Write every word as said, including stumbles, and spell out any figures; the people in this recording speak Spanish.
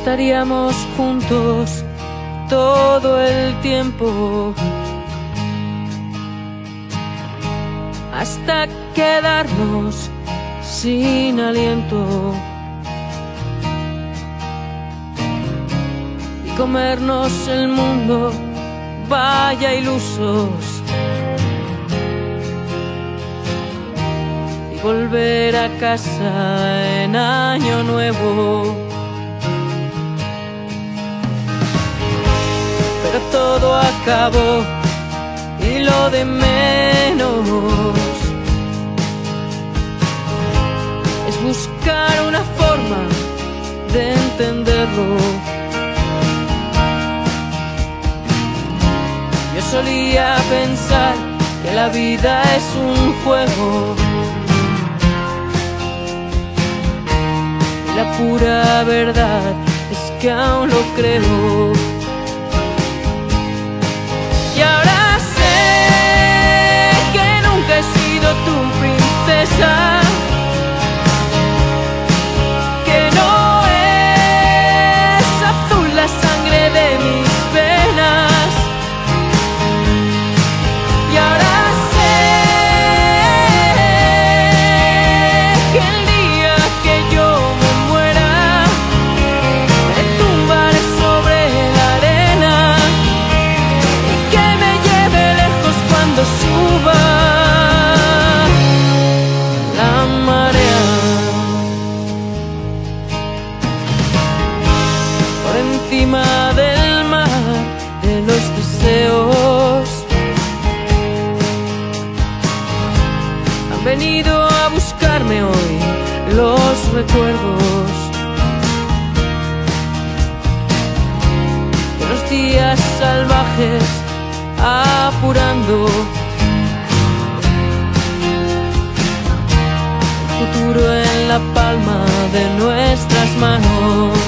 estaríamos juntos todo el tiempo, hasta quedarnos sin aliento y comernos el mundo, vaya ilusos, y volver a casa en año nuevo. Pero todo acabó y lo de menos es buscar una forma de entenderlo. Yo solía pensar que la vida es un juego, y la pura verdad es que aún lo creo. Y ahora sé que nunca he sido tu princesa, que no es azul la sangre de mis venas. Y ahora sé que el día que yo me muera me tumbaré sobre la arena y que me lleve lejos cuando suba la marea. Por encima del mar de los deseos han venido a buscarme hoy los recuerdos de los días salvajes, apurando el futuro en la palma de nuestras manos.